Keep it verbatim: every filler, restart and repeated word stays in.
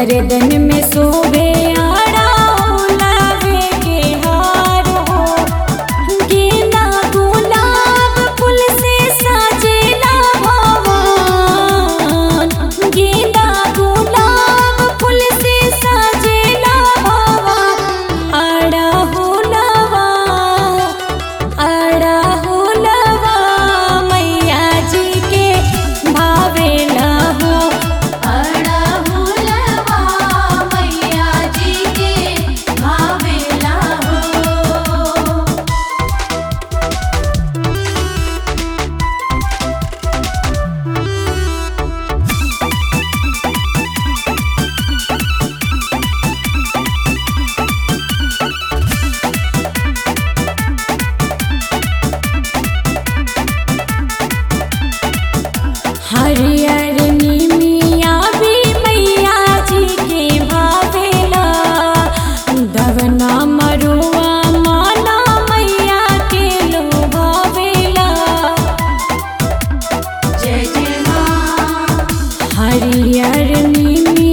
गर्दन में शोभे आड़ा लावे के हार हो। गेंदा गुलाब फूल से साजेला भवन, गेंदा गुलाब फूल से साजेला भवन। आड़ा हुलवा आड़ा हुलवा मैया जी के भावेला हो। आड़ा हुलवा मैया जी के भावेला हो। हरियर नीमिया भी मैया जी के भावेला। दवना मरुआ माला मैया के लोभावेला। जय जय माँ। हरियर नीमिया